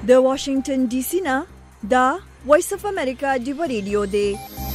د واشنگټن ډي سي نه دا وایس اف امریکا ډیو ریډیو دی.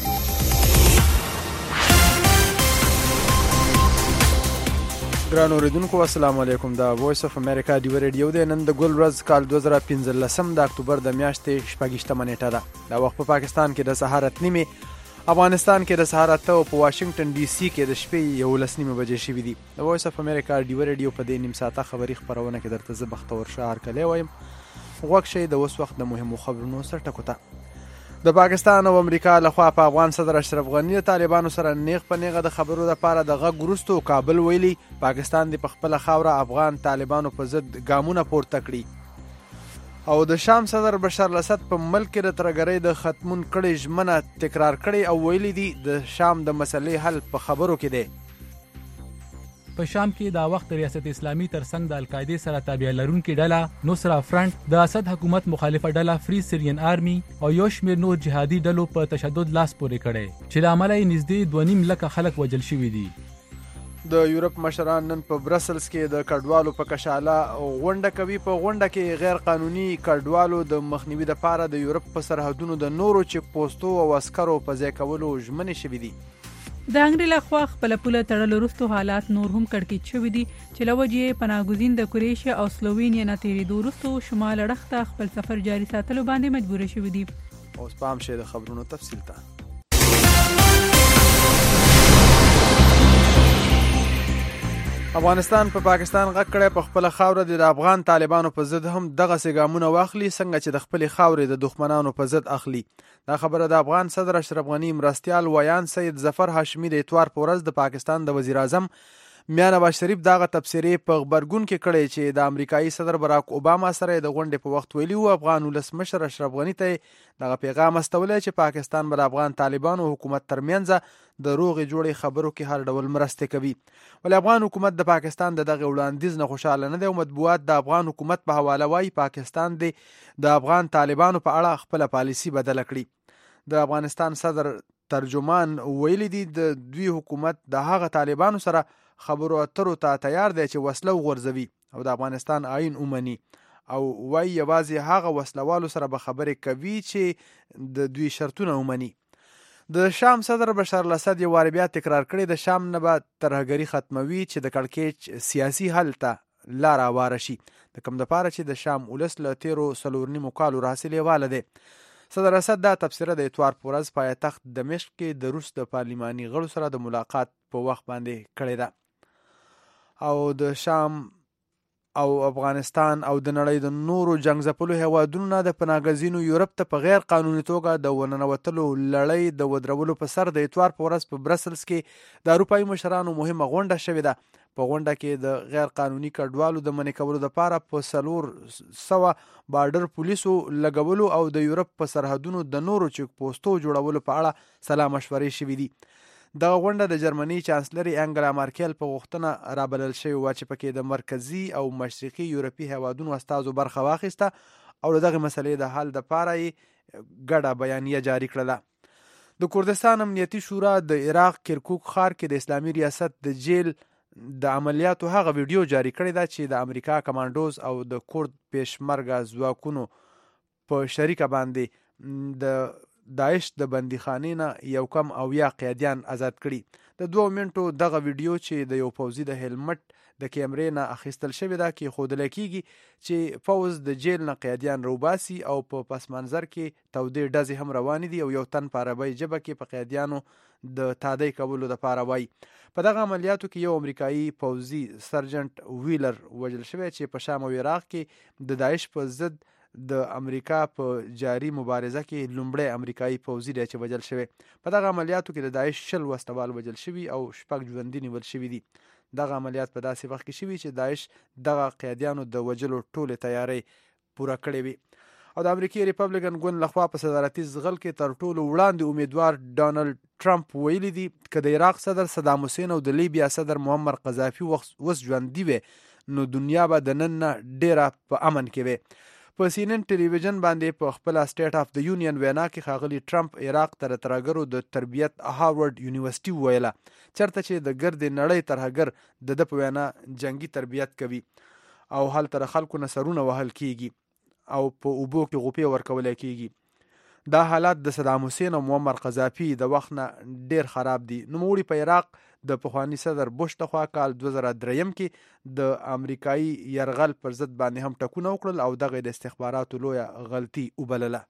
ګران اوریدونکو السلام علیکم. دا وایس اف امریکا ډیو ریډیو دی. نن د ګل ورځ کال 2015 د اکتوبر د میاشتې 26 نیټه ده. دا وخت په پاکستان کې د سهار 8:30، افغانستان کې د سهار 8 او په واشنگټن ډي سي کې د شپې 11:30 بجې شوې دي. د وایس اف امریکا ډیو ریډیو په دې نیم ساعته خبري خبرونه کې درته زه بختور شهر کلی وایم. غوږ شئ د اوس وخت د مهمو خبرونو سره ټکو ته. د پاکستان او امریکا لخوا په افغان صدر اشرف غنی د طالبانو سره نیغ په نیغه د خبرو لپاره د غږ وروسته کابل ویلي پاکستان د خپله خاوره افغان طالبانو په ضد ګامونه پورته کړي. او د شام صدر بشار الاسد په ملک کې د ترهګرۍ د ختمون کړي ژمنه تکرار کړي او ویلي دي د شام د مسلې حل په خبرو کې دی. په شام کې دا وخت ریاست اسلامي ترڅنګ د القاعده سره تابع لرونکي ډله نصره فرنٹ، د اسد حکومت مخالفه ډله فری سیریان آرمي او یو شمېر نور جهادي ډلو په تشدد لاس پورې کړي چې د عمله یې نږدې 2.5 لکه خلک وژل شوي دي. د یورپ مشران نن په برسلز کې د کډوالو په کشاله غونډه کوي. په غونډه کې غیر قانوني کډوالو د مخنیوي لپاره د یورپ په سرحدونو د نورو چیک پوسټو او عسکرو په ځای کولو ژمنې شوي دي. د انګریز لخوا خپل پوله تړلو وروسته حالات نور هم کړکېچ شوي دي چې له وجې پناهګزین د کروشیا او سلووینیا نه تېرېدو وروسته شمال اړخ ته خپل سفر جاري ساتلو باندې مجبوره شوي دي. اوس پام شئ د خبرونو تفصیل ته. افغانستان په پاکستان غږ کړی په خپله خاوره د افغان طالبانو په ضد هم دغسې ګامونه واخلي څنګه چې د خپلې خاورې د دښمنانو په ضد اخلي. دا خبره د افغان صدر اشرف غنی مرستیال ویان سید ظفر هاشمي د اتوار په ورځ د پاکستان د وزیر اعظم میاں نواز شریف دغه تبصرې په غبرګون کې کړی چې د امریکایي صدر براک اوباما سره د غونډې په وخت ویلي و افغان ولسمشر اشرف غنی ته دغه پیغام استولی چې پاکستان به د افغان طالبانو حکومت ترمنځ د روغې جوړې خبرو کې هر ډول مرستې کوي. ولې افغان حکومت د پاکستان د دغه وړاندیز نه خوشاله نه دی او مطبوعات د افغان حکومت په حواله وایي پاکستان د افغان طالبانو په اړه خپله پالیسي بدله کړي. د افغانستان صدر ترجمان ویلي دي د دوی حکومت د هغه طالبانو سره خبرو اترو ته تیار دی چې وسله وغورځوي او د افغانستان آیین ومني او وایي یوازې هغه وسلوالو سره به خبرې کوي چې د دوی شرطونه ومني. د شام صدر بشار الاسد یو وار بیا تکرار کړی د شام نه به ترهګري ختموي چې د کړکېچ سیاسي حل ته لار هواره شي، د کوم دپاره چې د شام ولس له تیرو 4.5 کالو راحصلې واله دی. صدر اسد دا تبصره د اتوار په ورځ په پایتخت دمشق کې د روس د پارلماني غړو سره د ملاقات په وخت باندې کړې ده. او د شام او افغانستان او د نړۍ د نورو جنگ ځپلو هیوادونو نه د پناهګزینو یورپ ته په غیر قانوني توګه د ورننوتلو لړۍ د ودرولو په سر د اتوار په ورځ په برسلز کې د اروپایي مشرانو مهمه غونډه شوې ده. په غونډه کې د غیر قانوني کډوالو د منع کولو لپاره په 400 بارډر پولیسو لګولو او د یورپ په سرحدونو د نورو چیک پوسټو جوړولو په اړه سلا مشورې شوې دي. دغه غونډه د جرمني چانسلري انګلا مارکل په غوښتنه رابلل شوې وه چې پکې د مرکزي او مشرقي یورپي هیوادونو استازو برخه واخیسته او د دغه مسلې د حل دپاره یې ګډه بیانیه جاري کړله. د کردستان امنیتي شورا د عراق کرکوک ښار کې د اسلامي ریاست د جیل د عملیاتو هغه ویډیو جاري کړې ده چې د امریکا کمانډوز او د کورد پیشمرګه ځواکونو په شریکه باندې د داعش د بندیخانې نه یو کم 80 قیدیان آزاد کړي. د 2 منټو دغه ویډیو چې د یو پوځي د هلمټ د کیمرې نه اخیستل شوې ده کې ښودلی کیږي چې پوځ د جیل نه قیدیان روباسي او په پس منظر کې تودې ډزې هم روانې دي او یو تن په عربۍ ژبه کې په قیدیانو د تادی کولو لپاره وایي. په دغه عملیاتو کې یو امریکایي پوځي سرجنټ ویلر وژل شوی چې په شام او عراق کې د داعش په ضد د امریکا په جاری مبارزه کې لومړی امریکایي پوځي دی چې وژل شوی. په دغه عملیاتو کې د داعش 20 وسلوال وژل شوي او 6 ژوندي نیول شوي دي. دغه عملیات په داسې وخت کې شوي چې داعش دغه قیدیانو د وژلو ټولې تیاری پوره کړې وي. او د امریکای ریپبلیکن ګوند لخوا په صدارتي زغل کې تر ټولو وړاندې امیدوار ډانلډ ټرمپ ویلي دي که د عراق صدر صدام حسین او د لیبیا صدر معمر قذافي اوس ژوندي وي نو دنیا به د نن نه ډیره په امن کې وي. په CNN ټلویزیون باندې په خپل سټیټ اف د یونین وینا کې ښاغلي ټرمپ عراق ته د ترهګرو د تربیت هاروارد یونیورسيټي ویله چېرته چې د ګردې نړۍ ترهګر د ده په وینا جنګي تربیت کوي او هلته د خلکو نه سرونه وهل کیږي. او په اوبو کې غوپې ورکولی کیږي. دا حالات د صدام حسین او معمر قذافي د وخت نه ډیر خراب دي. نوموړي په عراق د پخوانی صدر بوش لخوا کال 2003 کې د امریکایي یرغل پر ضد باندې هم ټکونه وکړل او دغه د استخباراتو لویه غلطي وبلله.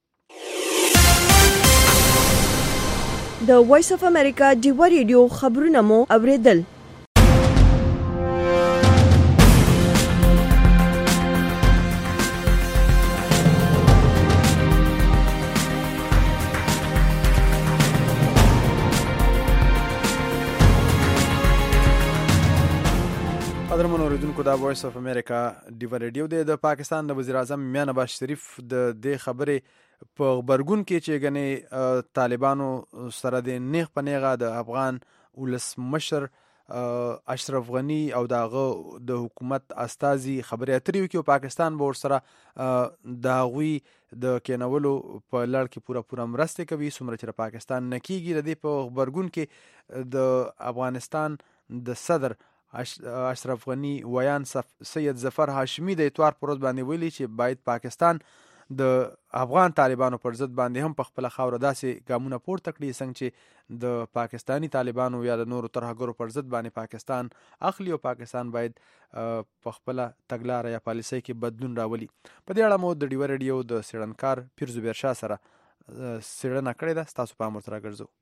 د وایس اف امریکا ډیوه ریډیو خبرونه مو اوریدل. قدرمن اوریدونکو دا وایس اف امریکا ډیوه ریډیو دی. د پاکستان د وزیر اعظم میاں نواز شریف د دې خبرې په غبرګون کې چې ګنې طالبانو سره د نیغ په نیغه د افغان ولسمشر اشرف غنی او دغه د حکومت استازي خبرې اترې وکړي او پاکستان به ورسره د هغوی د کېنولو په لړ کې پوره مرستې کوي څومره چې پاکستان نه کیږي. د دې په غبرګون کې د افغانستان د صدر اشرف غنی ویان سید ظفر هاشمی د اتوار پر ورځ باندې ویلي چې باید پاکستان د افغان طالبانو پر ضد باندې هم په خپل خاوره داسې ګامونه پورته کړي څنګه چې د پاکستانی طالبانو یا د نورو ترهګرو پر ضد باندې پاکستان اخلي او پاکستان باید په خپل تګلارې یا پالیسۍ کې بدلون راولي. په دې اړه مو د ډیوه ریډیو د څېړنکار پیر زبیر شاه سره څېړنه کړې ده. ستاسو پام ورته راګرځو.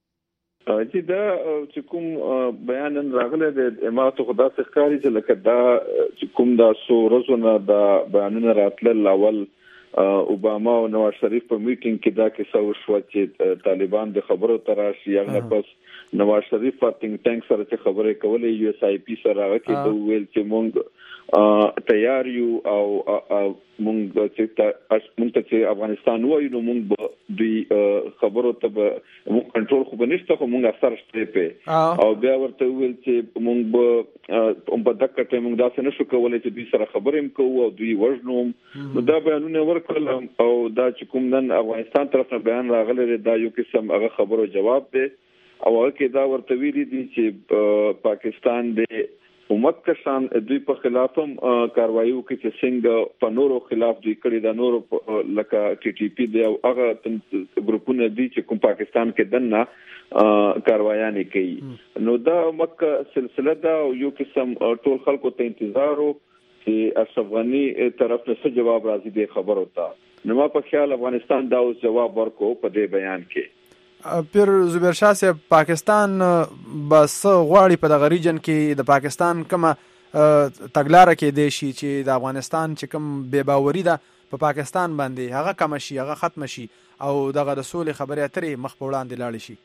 چې دا چې کوم بیان نن راغلی د امارات خدا ښکاري چې لکه دا چې کوم دا څو ورځونه دا بیانونه راتلل. اول اوباما او نواز شریف په میټینګ کې دا کیسه وشوه چې طالبان د خبرو تر راشي یا پس نواز شریف په ټینګ ټانک سره چې خبرې کولې یو اس آی پی سره هغه کې د ویل چې مونږ تیار یو او مونږ چې افغانستان وایو نو مونږ دوی خبرو ته مونږ کنټرول خو بنشته خو مونږ اثر شته په او بیا ورته ویل چې مونږ په دغه ټیم مونږ داسې نشو کولای چې دوی سره خبرې هم کوو او دوی وژنوم. نو دا بیانونه ورکړل او دا چې کوم نن افغانستان طرف نه بیان راغلی دا یو قسم هغه خبرو جواب دی او هغه کې دا ورته ویلي دي چې پاکستان د حکومت کسان دوی په خلاف هم کاروایی وکړي چې څنګه په نورو خلاف دوی کړي دا نورو لکه ټي ټي پی دی او هغه ګروپونه دي چې کوم پاکستان کې دنه کاروایانه کوي. نو دا مکه سلسله دا او یو قسم ټول خلکو ته انتظار وو چې اشرف غنی طرف نه څه جواب راځي د خبرو ته. نو ما په خیال افغانستان دا اوس جواب ورکو په دې بیان کې. پیر زبیر شاه صاحب پاکستان بس غواړي په دغه ریجن کې د پاکستان کومه تګلاره کې دی شي چې د افغانستان چې کوم بې باوري ده په پاکستان باندې هغه کم شي هغه ختم شي او دغه د سولې خبرې اترې مخ په وړاندې لاړ شي.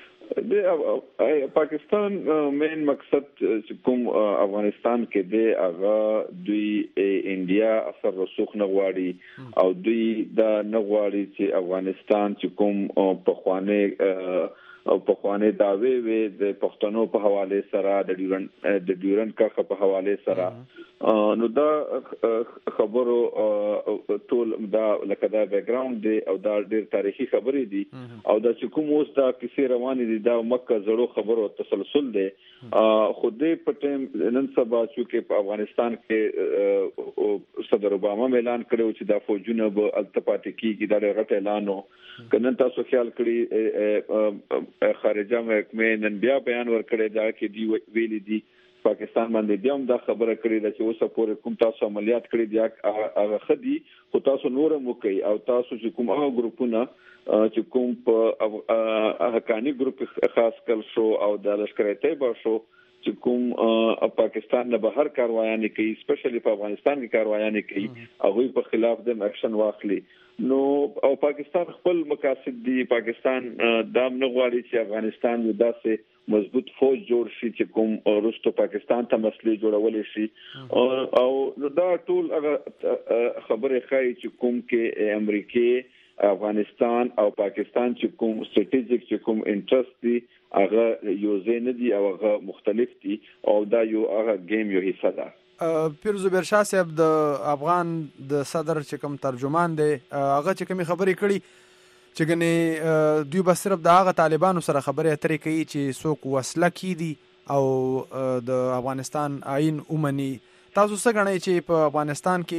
د پاکستان مین مقصد چې کوم افغانستان کې دی هغه دوی انډیا اثر رسوخ نه غواړي او دوی دا نه غواړي چې افغانستان چې کوم په خوانه داوی وي د پښتنو په حواله سره د ډیورن کرخه په حواله سره نو دا خبرو ټول دا لکه دا بیک گراوند دی او دا ډیر تاریخي خبرې دي او دا چې کوم اوس دا کیسې روانې دي دا مکه زړو خبرو تسلسل دی. خو دې په ټیم نن سبا چې په افغانستان کې صدر اوباما اعلان کړو چې دا فوجونه به التپاتې کیږي دا غټ اعلان وو کنن تاسو خیال کړی خارجه محکمه نن بیا بیان ورکړی دا کې دی ویلي دي پاکستان باندې بیا هم دا خبره کړې ده چې اوسه پورې کوم تاسو عملیات کړی دي هغه خدي خو تاسو نور مو کوي او تاسو چې کوم هغه ګروپونه چې کوم په حقانی ګروپ خاص کل شو او د لشکره طیبه شو چې کوم پاکستان نه بهر کاروایانه کوي سپیشلی په افغانستان کې کاروایانه کوي هغه په خلاف د اکشن واخلي. نو او پاکستان خپل مقاصد دي پاکستان دام نه غواړي چې افغانستان یو داسې مضبوط فوج جوړ شي چې کوم روسو پاکستان ته مسلې جوړول شي او دا ټول خبره خای چې کوم کې امریکای افغانستان او پاکستان چې کوم استراتیژیک چې کوم انټرست دي هغه یو ځای نه دي او هغه مختلف دي او دا یو هغه گیم یو حصہ ده. پیر زبیر شاه صاحب د افغان د صدر چې کوم ترجمان دی هغه چې کوم خبرې کړي چې ګنې دوی به صرف د هغه طالبانو سره خبرې اترې کوي چې څوک وسله کیدي او د افغانستان آئین اومني. تاسو څه غواړئ چې په افغانستان کې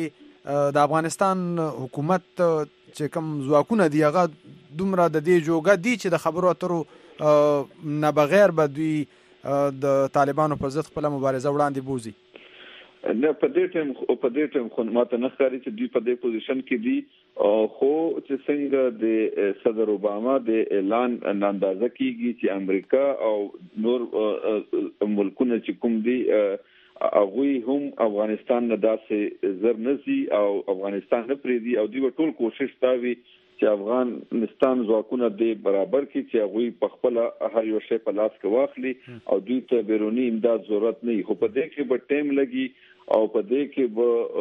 د افغانستان حکومت چې کوم ځواکونه دي هغه دومره د دې جوګه دي چې د خبرو اترو نه بغیر به دوی د طالبانو پر ضد خپله مبارزه وړاندې بوزي؟ نه، په دې ټیم خو ماته نه ښکاري چې دوی په دې پوزیشن کې دي، خو چې څنګه د صدر اوباما د اعلان اندازه کیږي چې امریکا او نور ملکونه چې کوم دي هغوی هم افغانستان نه داسې زر نه ځي او افغانستان نه پرېږدي، او دوی به ټول کوشش کوي چې افغانستان ځواکونه د برابر کړي چې هغوی په خپله هر یو شی په لاس کې واخلي او دوی ته بیروني امداد ضرورت نه وي. خو په دې کې به ټایم لګي او په دې کې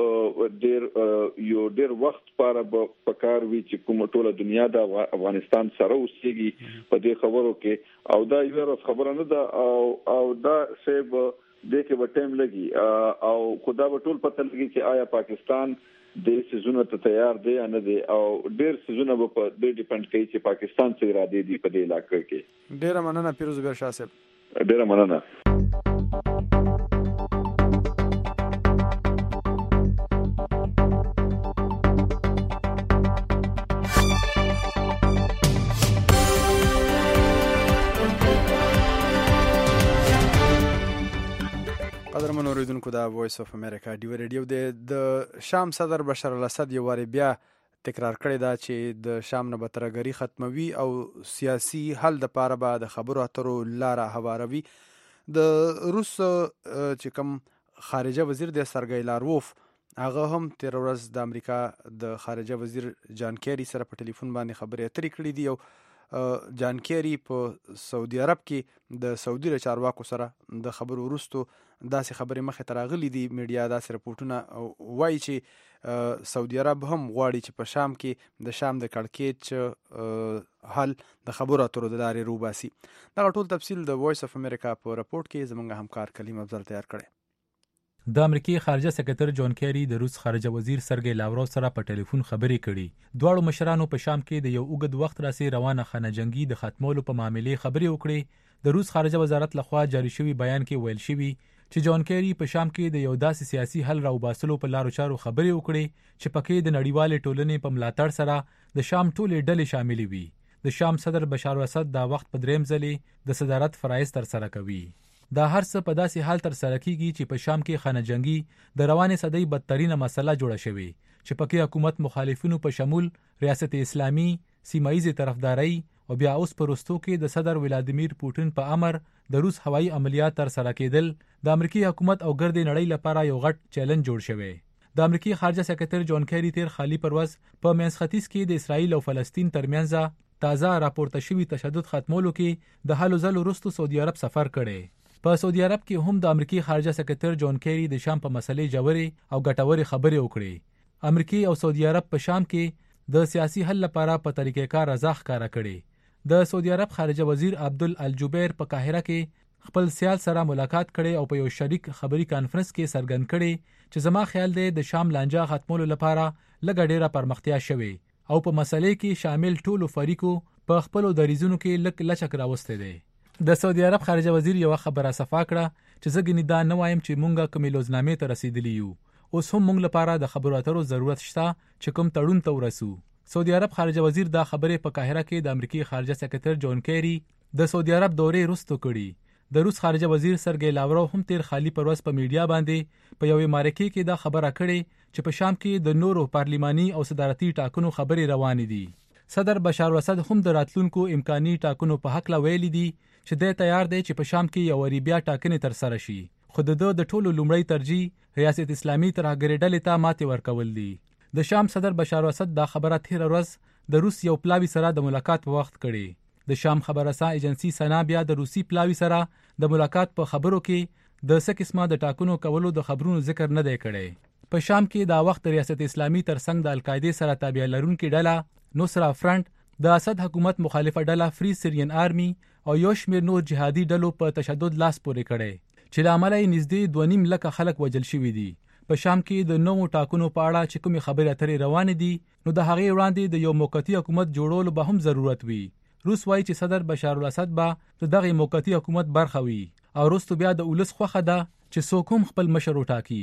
به ډېر وخت لپاره به پکار وي چې کومه ټوله دنیا د افغانستان سره اوسېږي په دې خبرو کې، او دا یوه ورځ خبره نه ده او دا شی به دې کې به ټایم لګي او خو دا به ټول پته لګي چې آیا پاکستان د سيزونو ته تیار دی یا نه دی، او ډېر سيزونه به په دې ډیپند کوي چې پاکستان څه اراده دي په دې علاقه کې. ډېره مننه پیروز بیر شاه صاحب. ډېره مننه. قدرمن اوریدونکو د وایس اف امریکا ډیو ریډیو د شام صدر بشار الاسد یو واری بیا تکرار کړی دا چې د شام نه به ترهګري ختموي او سیاسي حل دپاره به د خبرو اترو لاره هواروي. د روس چې کوم خارجه وزیر دی سرګی لاروف هغه هم تیر ورځ د امریکا د خارجه وزیر جان کیری سره په ټلیفون باندې خبرې اترې کړې دي، او جان کیری په سعودي عرب کې د سعودي له چارواکو سره د خبرو وروستو داسې خبرې مخې ته راغلي دي. میډیا داسې رپورټونه وایي چې سعودي عرب هم غواړي چې په شام کې د شام د کړکېچ حل د خبرو اترو د لارې روباسي. دغه ټول تفصیل د وایس اف امریکا په رپورټ کې زموږ همکار کلیم افضل تیار کړی. د امریکای خارجه سکرټر جان کیری د روس خارجه وزیر سرګی لاوروف سره په ټلیفون خبرې کړي. دواړو مشرانو په شام کې د یو اوږد وخت راځي روانه خانه جنگي د ختمولو په معاملې خبرې وکړي. د روس خارجه وزارت لخوا جاری شوی بیان کې ویل شوی چې جان کیری په شام کې د یو داسې سیاسي حل راوباسلو په لارو چارو خبرې وکړي چې پکې د نړیوالې ټولنې په ملاتړ سره د شام ټولې ډلې شاملې وي. د شام صدر بشار الاسد دا وخت په دریم ځلې د صدارت فرایض تر سره کوي. دا هر څه په داسې حال تر سره کیږي چې په شام کې خانه جنگي د روانې صدۍ بدترینه مسله جوړه شوې چې پکې حکومت مخالفینو په شمول ریاست اسلامي، سیمایي طرفداري او بیا اوس په وروستو کې د صدر ولادیمیر پوټین په امر د روس هوایي عملیات تر سره کېدل د امریکای حکومت او ګردې نړۍ لپاره یو غټ چیلنج جوړ شوی. د امریکای خارجه سکرټر جان کیری تیر خالی پرواز په منځ ختیځ کې د اسرایل او فلسطین ترمنځ تازه راپورته شوی تشدد ختمولو کې د هلو ځلو وروسته سعودي عرب سفر کړي. په سعودي عرب کې هم د امریکای خارجه سکرټر جان کیری د شام په مسلې جوړې او ګټورې خبرې وکړي. امریکای او سعودي عرب په شام کې د سیاسي حل لپاره په طریقې کار رضا ښکارا کړي. د سعودي عرب خارجه وزیر عبدل الجبیر په قاهره کې خپل سیال سره ملاقات کړي او په یو شریک خبري کانفرنس کې څرګند کړي چې زما خیال دی د شام لانجه ختمولو لپاره لږ ډیره پرمختیا شوی او په مسلې کې شامل ټولو فریقو په خپل دریزونو کې لک لچک راوسته دي. د سعودي عرب خارجه وزیر یو خبره صفا کړه چې زه ګنې دا نه وایم چې مونږه کومې لوزنامې ته رسیدلی یو، اوس هم مونږ لپاره د خبرو اترو ضرورت شته چې کوم تړون ته ورسو. سعودي عرب خارجه وزیر دا خبرې په قاهره کې د امریکای خارجه سکرټر جان کیری د سعودي عرب دورې وروسته کړي. د روس خارجه وزیر سرګی لاوروف هم تیر خالی پرواز په میډیا باندې په یوې مارکې کې دا خبره کړې چې په شام کې د نورو پارلیماني او صدارتي ټاکنو خبرې روانې دي. صدر بشار الاسد هم د راتلونکو امکاني ټاکنو په حق لا ویلي دي چې د تیار دی چې په شام کې یو ریبیا ټاکنې تر سره شي، خو د ټولو لومړی ترجیح ریاست اسلامي ترهګرۍ ډلې ته ماتې ورکول دي. د شام صدر بشار الاسد دا خبره تیر ورځ د روس یو پلاوی سره د ملاقات په وخت کړي. د شام خبررسا ایجنسی سنا بیا د روسي پلاوی سره د ملاقات په خبرو کې د څه قسمه د ټاکنو کولو د خبرونو ذکر نه دی کړی. په شام کې دا وخت ریاست اسلامي ترڅنګ د القاعده سره تابع لرونکي ډله نصرا فرنٹ، د اسد حکومت مخالفه ډله فری سیرین آرمی او یو شمېر نور جهادي ډلو په تشدد لاس پورې کړي چې له امله یې نږدې 2.5 لکه خلک وژل شوي دي. په شام کې د نوو ټاکنو په اړه چې کومې خبرې اترې روانې دي نو د هغې وړاندې د یو موقتي حکومت جوړولو به هم ضرورت وي. روس وایي چې صدر بشار الاسد به د دغې موقتي حکومت برخه وي او وروسته بیا د ولس خوښه ده چې څوک هم خپل مشر وټاکي.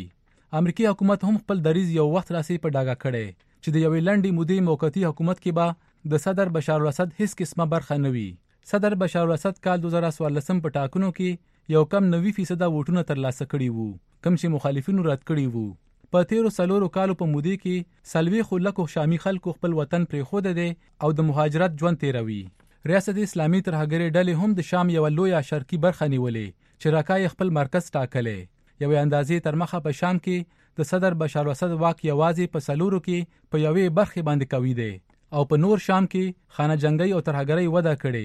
امریکایي حکومت هم خپل دریځ یو وخت راسي په ډاګه کړی چې د یوې لنډې مودې موقتی حکومت کې به د صدر بشار الاسد هیڅ قسمه برخه نه وي. صدر بشار الاسد کال 2014 په ټاکنو کې یو کم 90% ووټونه ترلاسه کړي وو، کوم چې مخالفینو رد کړي وو. په تیرو 4 کالو په مودې کې سلوي لکو شامي خلکو خپل وطن پرېښوده دی او د مهاجرت ژوند تیروي. ریاست اسلامي ترهګرې ډلې هم د شام یو لویه شرقي برخه نیولې چې راکای خپل مرکز ټاکلې. یوې اندازې تر مخه په شام کې د صدر بشار الاسد واک یوازې په 4 کې په یوې برخې باندې کوي دی او په نور شام کې خانه جنگي او ترهګرۍ وده کړې.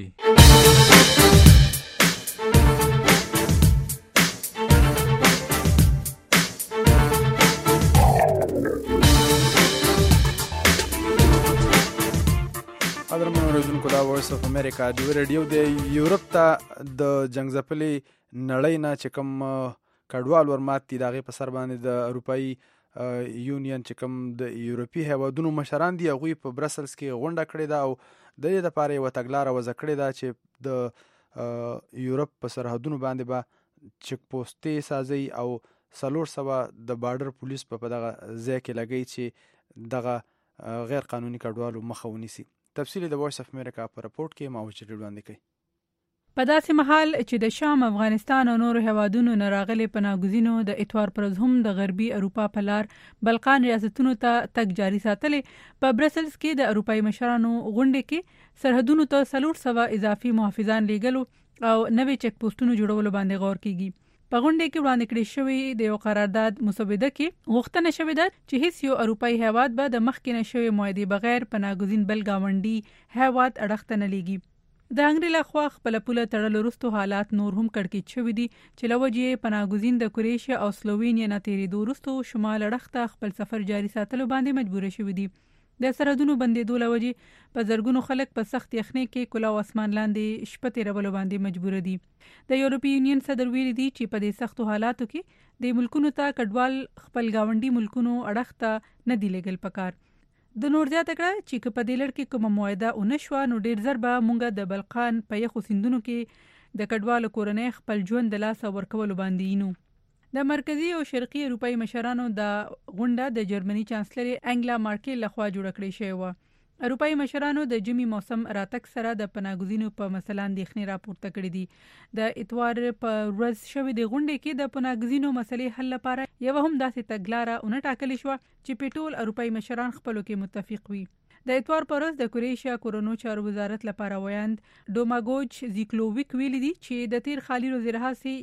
قدرمنو اوریدونکو، دا وایس اف امریکا د ریډیو د یورپ ته د جنگ ځپلې نړۍ نه چې کوم کډوال ورمات دي د هغې په سر باندې د اروپایي یونین چې کوم د یورپي هیوادونو مشران دي هغوی په برسلز کې غونډه کړې ده او د دې دپاره یوه تګلاره وضع کړې ده چې د یورپ په سرحدونو باندې به چک پوسټې سازي او 400 د بارډر پولیس په دغه ځای کې لګوي چې دغه غیر قانوني کډوالو مخه ونیسي. تفصیل د وایس اف امریکا په رپورټ کې ماوجود وړاندې کوي. په داسې مهال چې د شام، افغانستان او نورو هیوادونو نه راغلي پناهګزینو د اتوار پر ورځ هم د غربي اروپا په لار بلقان ریاستونو ته تګ جاري ساتلې. په برسلز کې د اروپایي مشرانو غونډې کې سرحدونو ته 400 اضافي محافظان لیږلو او نوې چک پوسټونو جوړولو باندې غور کیږي. په غونډې کې وړاندې کړې شوې د یو قرارداد مسوده کې غوښتنه شوې ده چې هیڅ یو اروپایي هیواد به د مخکې نه شوې معاهدې بغیر پناهګزین بل ګاونډي هیواد اړخ ته نه لیږي. د انګري لخوا خپل پوله تړلو وروسته حالات نور هم کړکېچ شوي دي چې له وجې پناهګزین د کروشیا او سلووینیا نه تېرېدو وروسته شمال اړخ ته خپل سفر جاري ساتلو باندې مجبوره شوي دي. د سرحدونو بندېدو له وجې په زرګونو خلک په سخت یخنۍ کې کلا او اسمان لاندې شپه تېرولو باندې مجبوره دي. د یورپي یونین صدر ویلي دي چې په دې سختو حالاتو کې د ملکونو ته کډوال خپل ګاونډي ملکونو اړخ ته نه دی لېږل پکار. د نور زیاته کړه چې په دې لړ کې کومه معاهده ونه شوه نو ډېر زر به مونږ د بلقان په یخو سیندونو کې د کډوالو کورنۍ خپل ژوند د لاسه ورکولو باندې یینو. د مرکزی او شرقي اروپایي مشرانو د غونډه د جرمني چانسلر انګلا مارکل لخوا جوړه کړې شوې وه. اروپایي مشرانو د جمی موسم راتګ سره د پناهګزینو په مسله اندېښنې راپورته کړې دي. د اتوار په ورځ شوې د غونډې کې د پناهګزینو مسلې حل لپاره یو هم داسې تګلاره ونه ټاکلې شوه چې په ټول اروپایي مشران خپلو کې متفق وي. د اتوار په ورځ د کروشیا کورونو چارو وزارت لپاره ویاند ډوماګوج زیکلوویک ویلي دي چې د تیر خالي روز راهسي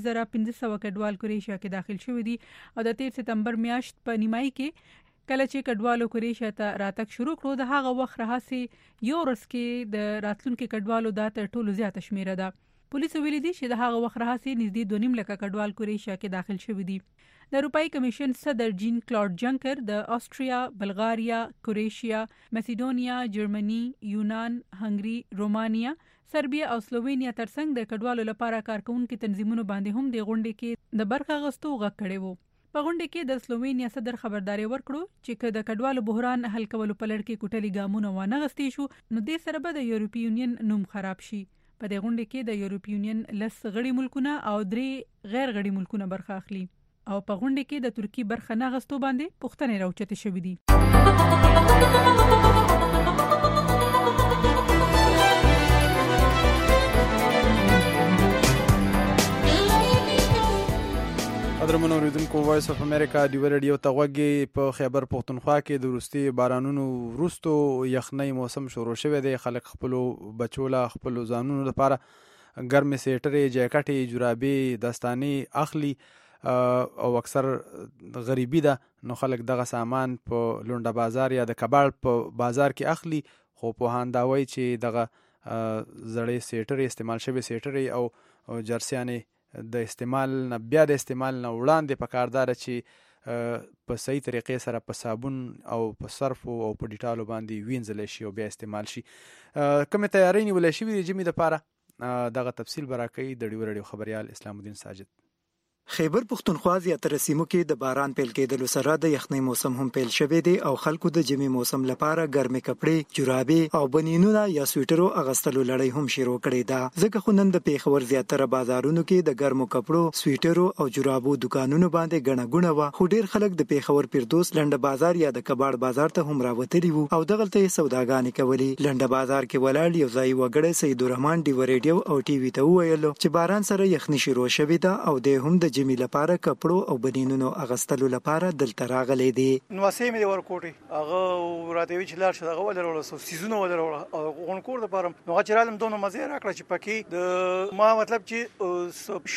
1,500 کډوال کروشیا کې داخل شوي دي او د 13 سپتمبر میاشت په نیمایي کې کله چې کډوالو کروشیا ته راتګ شروع کړو د هغه وخت راهسي یو ورځ کې د راتلونکو کډوالو د تر ټولو زیاته شمیره ده. پولیسو ویلي دي چې د هغه وخت راهسي نږدې 2.5 لکه کډوال کروشیا کې داخل شوي دي. د اروپایي کمیشن صدر جین کلاود جنکر د آسټریا، بلغاریا، کروشیا، مسیډونیا، جرمني، یونان، هنګري، رومانیا، سربیا او سلووینیا ترڅنګ د کډوالو لپاره کارکونکو تنظیمونو باندې هم د غونډې کې د برخه اخیستو غږ کړی وو. په غونډې کې د سلووینیا صدر خبرداري ورکړو چې که د کډوالو بحران حل کولو په لړ کې کوټلي ګامونه وانه غستې شو نو دې سره به د یورپي یونین نوم خراب شي. په دې غونډې کې د یورپي یونین 10 غړي ملکونه او 3 غیر غړي ملکونه برخه اخلي او په غونډې کې د ترکی برخه نه غستو باندې پوښتنې راوچتې شوې دي. قدرمنو اوریدونکو، وایس اف امریکا د ریډیو ته غوږی. په خیبر پښتونخوا کې د وروستي بارانونو وروستو یخنۍ موسم شروع شوی دی. خلک خپلو بچو له خپلو ځانونو لپاره ګرمې سیټرې، جاکټې، جرابې، دستانې اخلي او اکثر غریبي ده نو خلک دغه سامان په لونډه بازار یا د کباړ په بازار کې اخلي. خو پوهان دا وایي چې دغه زړې سیټرې، استعمال شوې سیټرې او جرسیانې د استعمال نه بیا د استعمال نه وړاندې پکاردار چې په صحیح طریقې سره په صابون او په صرف او په ډیټالو باندې وینځل شي او بیا استعمال شي. کومې تیاری نیولې شوې د جمی لپاره دغه تفصیل به راکوي د ډیو ریډیو خبریال اسلام الدین ساجد. خیبر پښتونخوا زیاتره سیمو کې د باران پیل کېدلو سره د یخنۍ موسم هم پیل شوی دی او خلکو د ژمي موسم لپاره ګرمې کپړې، جورابې او بنینونه یا سویټرو اغوستلو لړۍ هم شروع کړې ده. ځکه خو نن د پیښور زیاتره بازارونو کې د ګرمو کپړو، سویټرو او جورابو دکانونو باندې ګڼه ګوڼه وه، خو ډېر خلک د پیښور فردوس لنډه بازار یا د کباړ بازار ته هم راوتلي وو او دغلته یې سوداګانې کولې. لنډه بازار کې ولاړ یو ځای وګړی سیدالرحمن ډیو ریډیو او ټي وي ته وویل چې باران سره یخني شروع شوې ده او د هم د ژمي لپاره کپړو او بنینونو اغوستلو لپاره دلته راغلي دي. نو واسې مې ورکوټي هغه راته وی چې لاړ شو هغه ولرول سيزونه ولرول او غونکور د پاره نو چې رالم دونه مزه راکړه چې پکې د ما مطلب چې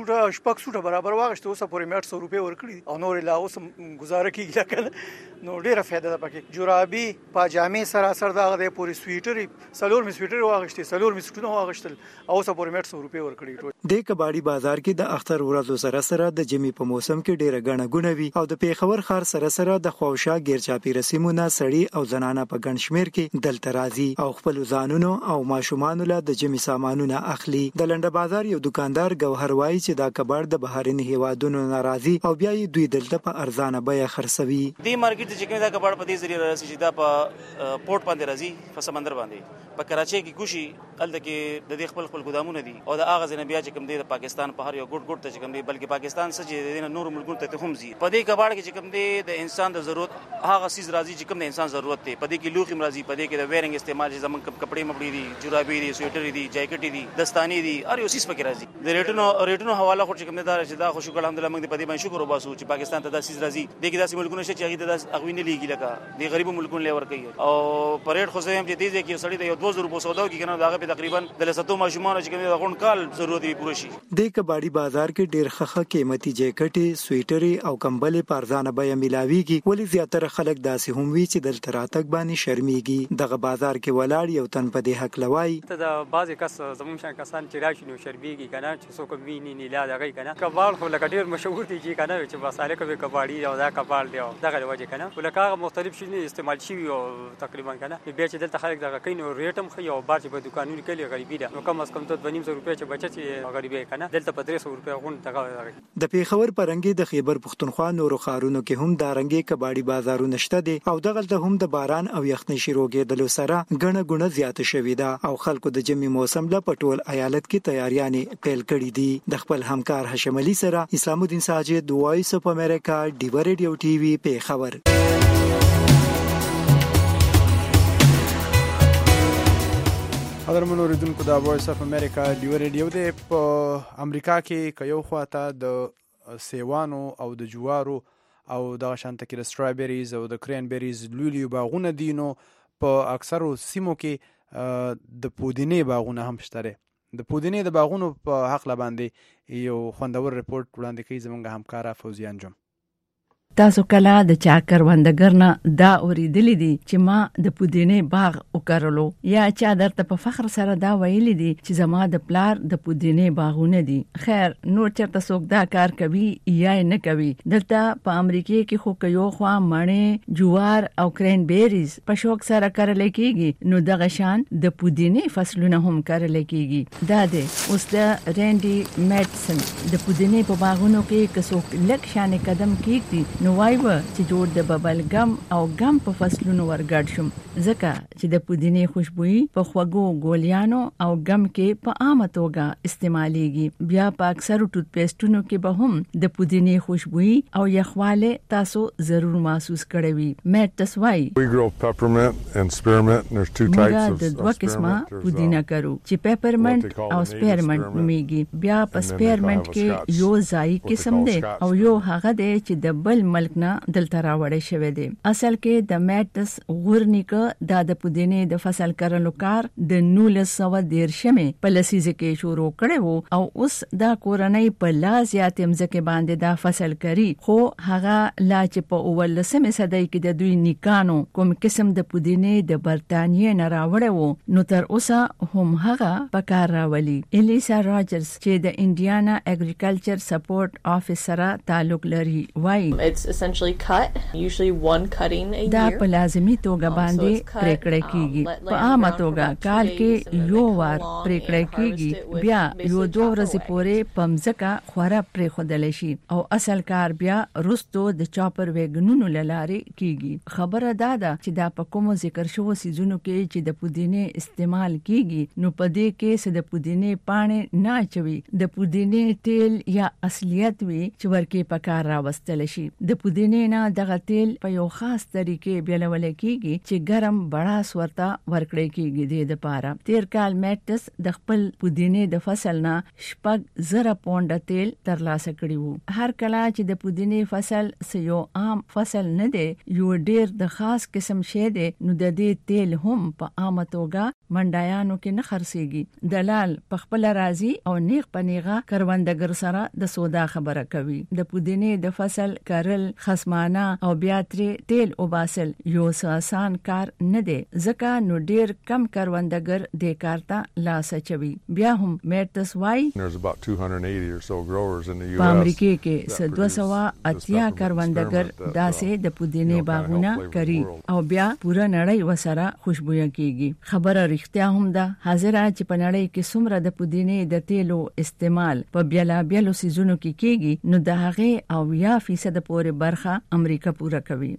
شپږ سوټه برابر واغشته اوسه پورې 800 روپے ورکړي او نور لا اوس گزاره کیږي کنه نو ډیره فائدہ ده پکې. جورابي پاجامې سراسر دغه د پوری سویټر سلور می سویټر واغشته سلور می سوټونه واغشتل او اوسه پورې 800 روپے ورکړي. د کباړی بازار کې د اختر ورځو سره د ژمي په موسم کې ډیره ګڼه ګوڼه وي او د پیښور ښار سره د خواوشا ګیرچاپی رسیمونه سړي او زنانه په ګڼ شمیر کې دلته راځي او خپل ځانونو او ماشومانو له د ژمي سامانونه اخلي. د لنډه بازار یو دکاندار ګوهر وایي چې دا کباړ د بهرني هیوادونو ناراضي او بیا یې دوی دلته په ارزانه بیه خرڅوي. د مارکیټ چې کوم دا کباړ په دې ذریعہ راځي چې دا په پورت باندې راځي په سمندر باندې په کراچۍ کې کوشي الته کې د خپل ګودامونه دي او د اغاز نه بیا چې کوم دی د پاکستان په هر یو ګډ ته چې کوم دی بلکې پاکستان سره د نور ملکونو ته هم زی په دې کباړ کې چې کوم دی د انسان د ضرورت هغه سیز راځي چې کوم د انسان ضرورت دی. په دې کې لوخي مرضی په دې کې د ویرینګ استعمال چې زمون کپڑے مبړي دي، جورابې دي، سویټر دي، جاکټ دي، دستانی دي، هر یو سیز پکې راځي. د ریټونو حواله خو چې کوم دی دا چې دا خو شکر الحمدلله موږ په دې باندې شکر وباسو چې پاکستان ته دا سیز راځي. د کې داسې ملکونه چې هغه د اغوینه لیږي لکه د غریبو ملکونو لور کوي او پریډ خو زم چې دې کې سړی د 2000 روپو سودا کوي کنه داغه په تقریبا د لساتو ماشومان چې کوم د غون کال ضرورت وي پوره شي. د کباړی بازار کې ډیر خخه قیمتي جیکټې، سویټرې او کمبلې په ارزانه بیه ملاويږي ولې زیاتره خلک داسې هم وی چې دلته راتګ باندې شرمېږي. دغه بازار کې ولاړ یو تن په دې حق لوي ته د بعضی کس زموږ شان کسان چې راشي نو شرمېږي کنه چې څوک ویني نه لا دغه کنه کباړ خو لکه ډیر مشهور دي چې کنه چې بساله کوي کباړی او دا کباړ دی دغه وجه کنه ولکه مختلف شي استعمال شي او تقریبا کنه بیا چې دلته خلک دغه کین او ریټم خو یو بار چې په دکانونو کې غریبي ده نو کم از کم ته 200 روپے چې بچی چې غریبي کنه دلته په 300 روپے غون دغه. د پیښور پرنګي د خیبر پښتونخوا نورو ښارونو کې هم دارنګي کباړی بازارونه شته دي او دغلته هم د باران او یخنۍ شروع کېدلو سره ګڼه ګوڼه زیاته شوې ده او خلکو د ژمي موسم له پټول ایالت کې تیاریانې پیل کړې دي. د خپل همکار هاشم علي سره اسلام الدین ساجد، وایس اف امریکا، ډیو ریډیو ټي وي، پیښور. قدرمنو اوریدونکو د وایس اف امریکا ډیو ریډیو دی. په امریکا کې که یو خواته د سیوانو او د جوارو او د شانته کې د سټرابریز او د کرینبریز لولي باغونه دي نو په اکثرو سیمو کې د پودینې باغونه هم شته. د پودینې د باغونو په حق باندې یو خوندور رپورت وړاندې کوي زموږ همکاره فوزیه انجم. تاسو کله د چا کروندګر نه دا اوریدلی دي چې ما د پودینې باغ وکړلو یا چا درته په فخر سره دا ویلي دي چې زما د پلار د پودینې باغونه دي؟ خیر نور چرته څوک دا کار کوي یا نه کوي. دلته په امریکا کې خو کيو خوا مڼې، جوار او کرینبریز په شوق سره کرل کېږي نو دغه شان د پودینې فصلونه هم کرل کېږي. دا د اوس د رینډي میډسن د پودینې په باغونو کې کڅوک لک شان قدم کېږي نو وایو چې جوړ د ببل گم او گم په فصلونو ورګډ شم ځکه چې د پودینې خوشبوئی په خوږو ګولیانو او گم کې په عامه توګه استعمالېږي. بیا په اکثرو ټوت پیسټونو کې به هم د پودینې خوشبوئی او یخواله تاسو ضرور محسوس کړئ وي. میټس وای We grow peppermint and spearmint and there's two types of د دوه قسمه پودینه کرو چې پیپرمنت او سپیرمنت میږي. بیا په سپیرمنت کې یو ځای قسم دی او یو هغه دی چې د بل ملک نه دلته راوړی شوی دی. اصل کې د میټس غورنیکه د پودینې د فصل کرلو کار د 1913 په لسیزه کې شروع کړی وو او اوس دا کورنۍ په لاس یا تمځکه باندې دا فصل کوي خو هغه لا چې په 19 صدۍ کې د دوی نیکانو کوم قسم د پودینې د برتانیې نه راوړی وو نو تر اوسه هم هغه په کار راولي. الیسا راجرز چې د انډیانا اګریکلچر سپورټ افیس سره تعلق لري وایي essentially cut, usually one cutting a year. دا په لازمي توګه باندې پریکړه کیږي. په عامه توګه کال کې یو وار پریکړه کیږي، بیا یو 2 ورځې پورې پمځکا خورا پرې خودل شي او اصل کار بیا رستو د چاپر ویګنونو لاره کیږي. خبره دا ده چې دا په کوم ذکر شو سيزونو کې چې د پودینه استعمال کیږي نو په دې کې څه د پودینه پانه نه چوي، د پودینه تیل یا اصلیت وی چې ورکه پکار راوستل شي. د پودینه نه دغه تیل په یو خاص طریقې بیلول کیږي چې ګرم بڑا ورته ورکړی کیږي. د پاره تیر کال میټس د خپل پودینه د فصل نه 0.5 پونډ تیل ترلاسه کړی وو. هر کله چې د پودینه فصل سيو عام فصل نه دی، یو ډیر د خاص قسم شه دی، نو د دې تیل هم په عامه توګه منډایانو کې نه خرڅيږي. دلال په خپل راضي او نیغ پنیغه کروندګر سره د سودا خبره کوي. د پودینه د فصل کرل، خصمانه او بیا ترې تیل وباسل یو آسان کار نه دی، ځکه نو ډیر کم کروندګر د کار ته لاس اچوي. بیا هم میټس وای په امریکا کې 280 کروندګر داسې د پودینه باغونه کوي او بیا پورا نړۍ وسره خوشبویا کیږي. خبره رښتیا هم ده. حاضر چې په نړۍ کې څومره د پودینه د تیلو استعمال په بیلابیلو سيزونو کې کیږي نو د هغه 80% پورې برخه امریکا پورا کوي.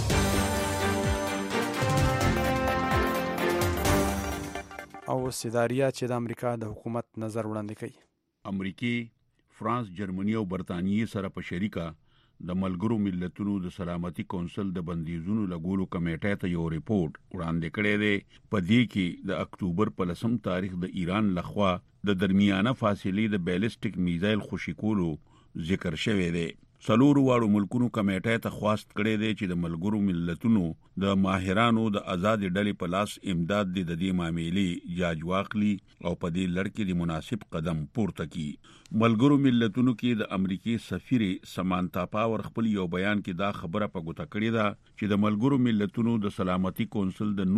او سیداریا چې د امریکا د حکومت نظر وړاندې کوي. امریکای، فرانس، جرمني او برتانیې سره په شریکه د ملګرو ملتونو د سلامتي کونسل د بندیزونو لګولو کمیټې ته یو ریپورت وړاندې کړی دی. په دې کې د اکتوبر په 10 تاریخ د ایران لخوا د درمیانه فاصلې د بیلسټیک میزایل خوشی کولو ذکر شوی دی. څلورو واړو ملکونو کمیټې ته خواست کړی دی چې د ملګرو ملتونو د ماهرانو د آزاد ډلې په لاس امداد د دې معاملې جاج واخلي او په دې لړ کې د مناسب قدم پورته کړي. ملګرو ملتونو کې د امریکای سفیر سمانتا پاور خپل یو بیان کې دا خبره په ګوته کړې ده چې د ملګرو ملتونو د سلامتي کونسل د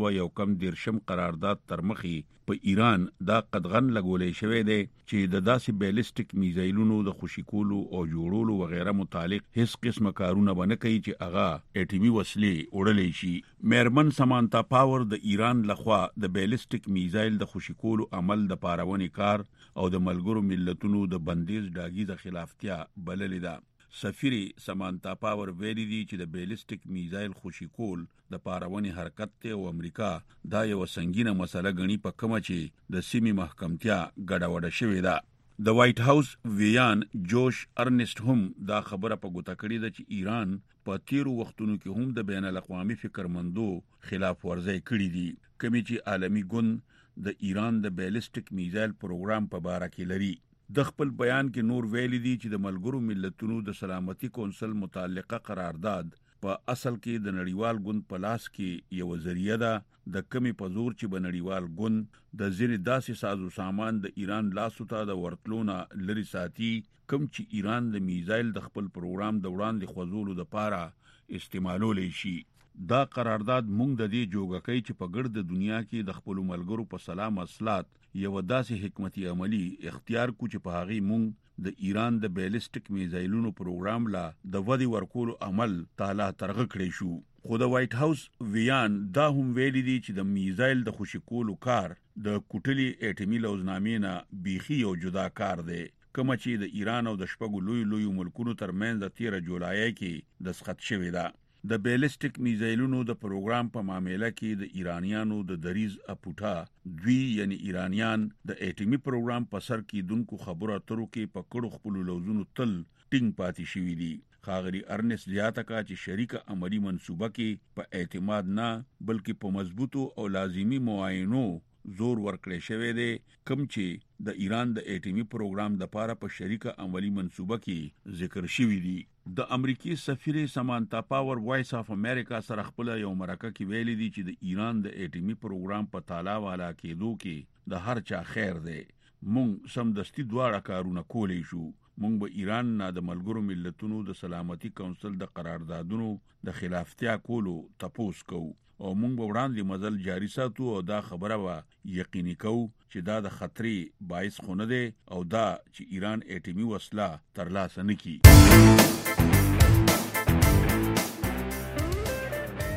1911 قرارداد تر مخې په ایران دا قدغن لګولې شوې ده چې د داسې بیلسټیک میزایلونو د خوشی کولو او جوړولو وغیرہ متعلق هیڅ قسمه کارونه باندې کوي چې هغه اټومي وسلې وړلې شي. میرمن سمانتا پاور د ایران لخوا د بیلسټیک میزایل د خوشی کولو عمل د پارونی کار او د ملګرو ملتونو د بندیز ډاګي د خلافتیا بللې ده. سفیر سمانتا پاور ویلي دي چې د بیلسټیک میزایل خوشی کول د پارونی حرکت ته او امریکا دا یو سنگینه مسله غني په کومه چې د سیمې محکمتیا ګډوډه شوې ده. د وایټ هاوس ویان جوش ارنست هم دا خبره په ګوته کړې ده چې ایران په تیرو وختونو کې هم د بین الاقوامي فکرمندو خلاف ورزي کړې دي، کومې چې عالمی ګوند د ایران د بیلسټیک میزایل پروګرام په باره کې لري. د خپل بیان کې نور ویلي دي چې د ملګرو ملتونو د سلامتي کونسل متعلقه قرارداد په اصل کې د نړیوال ګوند په لاس کې یو ذریعہ ده د کمی په زور چې په نړیوال ګوند د ځینې داسې سازو سامان د ایران لاسو ته د ورتلونه لري ساتي کوم چې ایران د میزایل د خپل پروګرام د وړاندې خوځولو لپاره استعمالولی شي. دا قرارداد مونږ د دې جوګکۍ چې په ګرد دنیا کې د خپل ملګرو په سلام اصلات یو داسې حکمتي عملی اختیار کو چې په هغه مونږ د ایران د بیلسټیک میزایلونو پروګرام لا د ودی ورکولو عمل تعالی ترغه کړی شو. خو د وایټ هاوس ویان دا هم ویلي دي چې د میزایل د خوشی کولو کار د کوټلی اټمی لوزنامې نه بیخي یو جدا کار دی، کوم چې د ایران او د شپږو لوی ملکونو ترمنځ د 13 جولای کې دستخط شوی ده. د بیلسټیک میزایلونو د پروګرام په معاملې کې د ایرانیانو د دریز اپوټا دوی یعنی ایرانیان د اټمی پروګرام په سر کې دونکو خبره ترو کې په کړو خپل لوزونو تل ټینګ پاتې شوی دي. خاغری ارنس زیاته کا چې شریک عملی منصوبه کې په اعتماد نه بلکې په مضبوطو او لازمی معاینو زور ورکړی شوی دی، کوم چې د ایران د اټمی پروګرام د پاره په شریک عملی منصوبه کې ذکر شوی دی. د امریکای سفیر سمانتا پاور وایس اف امریکا سره خپل یو مرکه کې ویلي دي چې د ایران د اټمی پروګرام په تالا والا کېدو کې د هر چا خیر دی. مونږ سمدستي دواړه کارونه کولی شو. مونږ به ایران نه د ملګرو ملتونو د سلامتي کونسل د قراردادونو د خلافتیا کولو تپوس کوو او مونږ به وړاندې مزل جاری ساتو او دا خبره به یقیني کوو چې دا د خطرې باعث خونه دی او دا چې ایران اټمی وسله ترلاسه نکړي.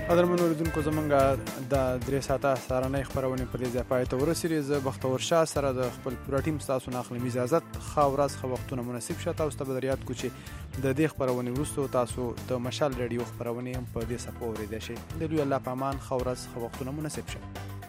قدرمنو اوریدونکو زمونږ د 3 ساعته سهارنۍ خپرونې په دې ځای پای ته ورسېدې. زه بختور شاه سره د خپل پوره ټیم ستاسو نه اخلم اجازت. ښه ورځ ښه وختونه مناسب شه. تاسو ته به در یاد کړو چې د دې خپرونې وروسته تاسو د مشال ریډیو خپرونې هم په دې څپو اورېدی شئ. د لوی الله په امان. ښه ورځ ښه وختونه مناسب شه.